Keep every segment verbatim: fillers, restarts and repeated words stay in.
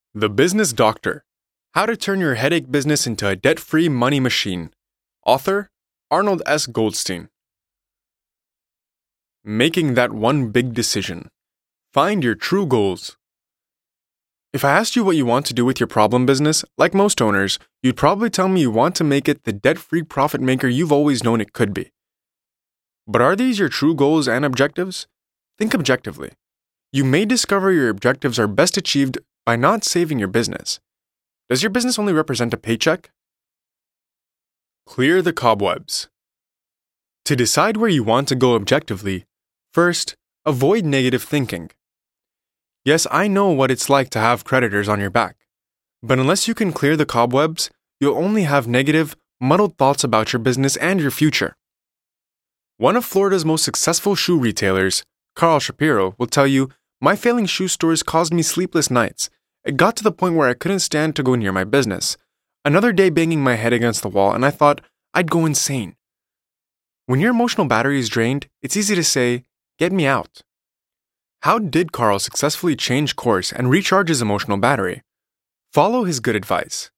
The Business Doctor: How to Turn Your Headache Business into a Debt-Free Money Machine. Author: Arnold S. Goldstein. Making that one big decision. Find your true goals. If I asked you what you want to do with your problem business, like most owners, you'd probably tell me you want to make it the debt-free profit maker you've always known it could be. But are these your true goals and objectives? Think objectively. You may discover your objectives are best achieved by not saving your business. Does your business only represent a paycheck? Clear the cobwebs. To decide where you want to go objectively, first, avoid negative thinking. Yes, I know what it's like to have creditors on your back. But unless you can clear the cobwebs, you'll only have negative, muddled thoughts about your business and your future. One of Florida's most successful shoe retailers, Carl Shapiro, will tell you, "My failing shoe stores caused me sleepless nights. It got to the point where I couldn't stand to go near my business. Another day banging my head against the wall, and I thought I'd go insane." When your emotional battery is drained, it's easy to say, "Get me out." How did Carl successfully change course and recharge his emotional battery? Follow his good advice.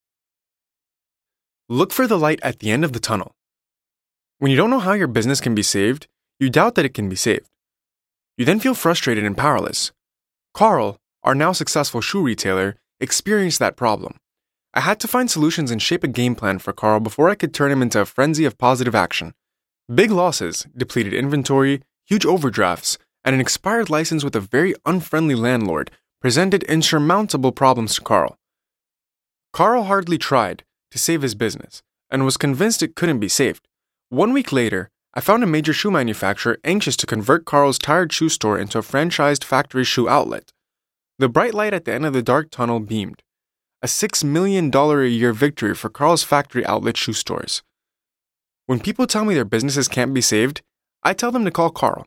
Look for the light at the end of the tunnel. When you don't know how your business can be saved, you doubt that it can be saved. You then feel frustrated and powerless. Carl, our now successful shoe retailer, experienced that problem. I had to find solutions and shape a game plan for Carl before I could turn him into a frenzy of positive action. Big losses, depleted inventory, huge overdrafts, and an expired license with a very unfriendly landlord presented insurmountable problems to Carl. Carl hardly tried to save his business and was convinced it couldn't be saved. One week later, I found a major shoe manufacturer anxious to convert Carl's tired shoe store into a franchised factory shoe outlet. The bright light at the end of the dark tunnel beamed. A six million dollars a year victory for Carl's factory outlet shoe stores. When people tell me their businesses can't be saved, I tell them to call Carl.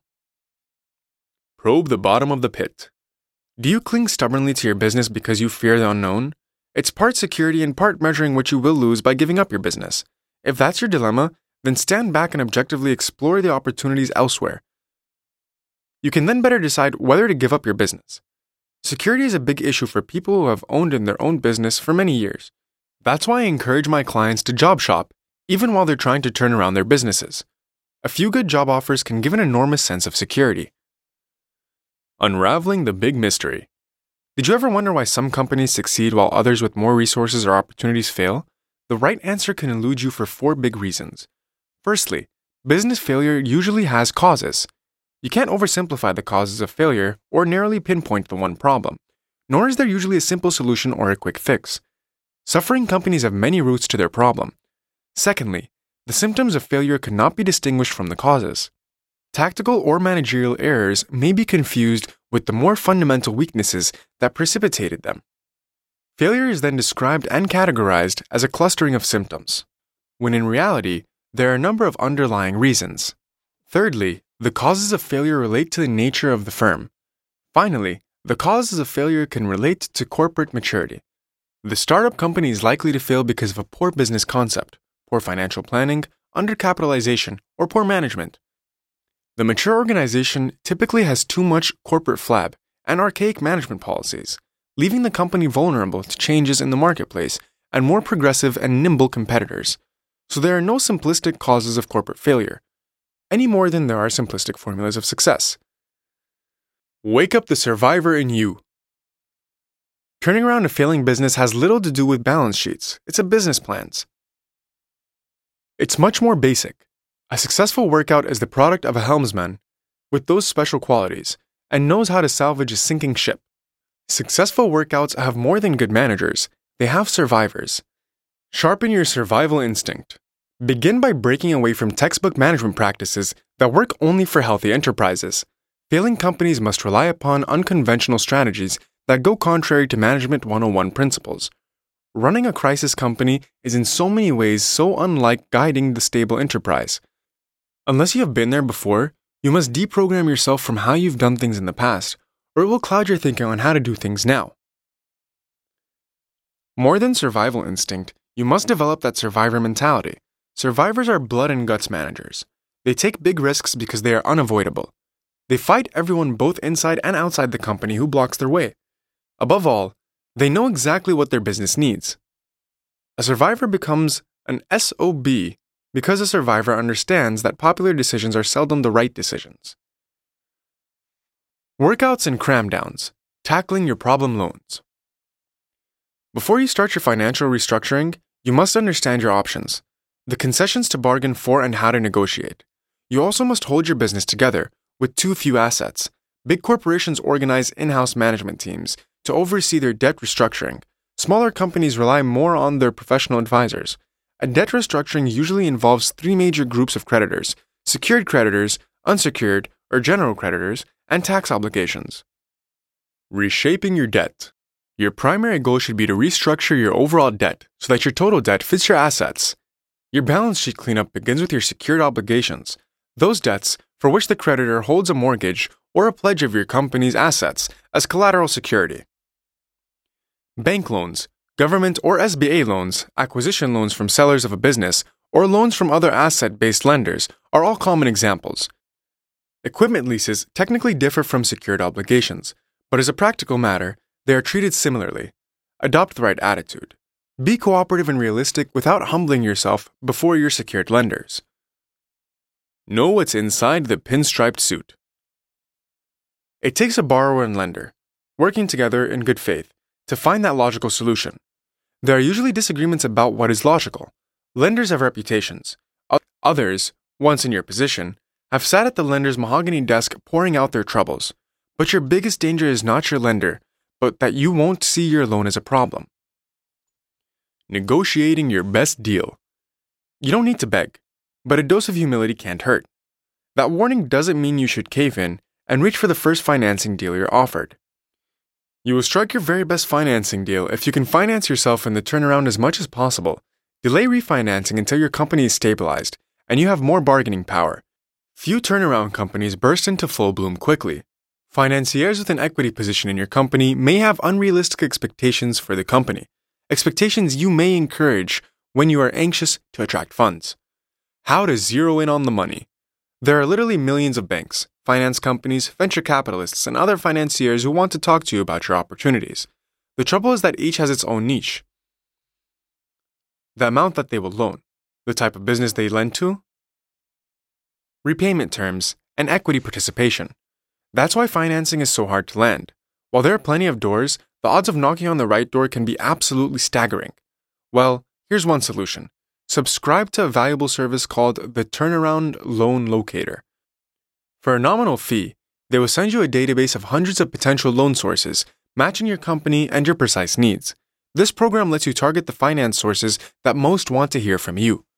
Probe the bottom of the pit. Do you cling stubbornly to your business because you fear the unknown? It's part security and part measuring what you will lose by giving up your business. If that's your dilemma, then stand back and objectively explore the opportunities elsewhere. You can then better decide whether to give up your business. Security is a big issue for people who have owned in their own business for many years. That's why I encourage my clients to job shop, even while they're trying to turn around their businesses. A few good job offers can give an enormous sense of security. Unraveling the big mystery. Did you ever wonder why some companies succeed while others with more resources or opportunities fail? The right answer can elude you for four big reasons. Firstly, business failure usually has causes. You can't oversimplify the causes of failure or narrowly pinpoint the one problem, nor is there usually a simple solution or a quick fix. Suffering companies have many roots to their problem. Secondly, the symptoms of failure cannot be distinguished from the causes. Tactical or managerial errors may be confused with the more fundamental weaknesses that precipitated them. Failure is then described and categorized as a clustering of symptoms, when in reality, there are a number of underlying reasons. Thirdly, the causes of failure relate to the nature of the firm. Finally, the causes of failure can relate to corporate maturity. The startup company is likely to fail because of a poor business concept, poor financial planning, undercapitalization, or poor management. The mature organization typically has too much corporate flab and archaic management policies, leaving the company vulnerable to changes in the marketplace and more progressive and nimble competitors. So there are no simplistic causes of corporate failure, any more than there are simplistic formulas of success. Wake up the survivor in you. Turning around a failing business has little to do with balance sheets. It's a business plans. It's much more basic. A successful workout is the product of a helmsman with those special qualities and knows how to salvage a sinking ship. Successful workouts have more than good managers. They have survivors. Sharpen your survival instinct. Begin by breaking away from textbook management practices that work only for healthy enterprises. Failing companies must rely upon unconventional strategies that go contrary to Management one oh one principles. Running a crisis company is in so many ways so unlike guiding the stable enterprise. Unless you have been there before, you must deprogram yourself from how you've done things in the past, or it will cloud your thinking on how to do things now. More than survival instinct, you must develop that survivor mentality. Survivors are blood and guts managers. They take big risks because they are unavoidable. They fight everyone both inside and outside the company who blocks their way. Above all, They know exactly what their business needs. A survivor becomes an S O B because a survivor understands that popular decisions are seldom the right decisions. Workouts and cram downs, tackling your problem loans. Before you start your financial restructuring, you must understand your options, the concessions to bargain for and how to negotiate. You also must hold your business together with too few assets. Big corporations organize in-house management teams to oversee their debt restructuring. Smaller companies rely more on their professional advisors. A debt restructuring usually involves three major groups of creditors: secured creditors, unsecured or general creditors, and tax obligations. Reshaping your debt. Your primary goal should be to restructure your overall debt so that your total debt fits your assets. Your balance sheet cleanup begins with your secured obligations, those debts for which the creditor holds a mortgage or a pledge of your company's assets as collateral security. Bank loans, government or S B A loans, acquisition loans from sellers of a business, or loans from other asset-based lenders are all common examples. Equipment leases technically differ from secured obligations, but as a practical matter, they are treated similarly. Adopt the right attitude. Be cooperative and realistic without humbling yourself before your secured lenders. Know what's inside the pinstriped suit. It takes a borrower and lender, working together in good faith, to find that logical solution. There are usually disagreements about what is logical. Lenders have reputations. Others, once in your position, have sat at the lender's mahogany desk pouring out their troubles. But your biggest danger is not your lender, but that you won't see your loan as a problem. Negotiating your best deal. You don't need to beg, but a dose of humility can't hurt. That warning doesn't mean you should cave in and reach for the first financing deal you're offered. You will strike your very best financing deal if you can finance yourself in the turnaround as much as possible. Delay refinancing until your company is stabilized and you have more bargaining power. Few turnaround companies burst into full bloom quickly. Financiers with an equity position in your company may have unrealistic expectations for the company, expectations you may encourage when you are anxious to attract funds. How to zero in on the money. There are literally millions of banks, finance companies, venture capitalists, and other financiers who want to talk to you about your opportunities. The trouble is that each has its own niche. The amount that they will loan, the type of business they lend to, repayment terms, and equity participation. That's why financing is so hard to land. While there are plenty of doors, the odds of knocking on the right door can be absolutely staggering. Well, here's one solution. Subscribe to a valuable service called the Turnaround Loan Locator. For a nominal fee, they will send you a database of hundreds of potential loan sources, matching your company and your precise needs. This program lets you target the finance sources that most want to hear from you.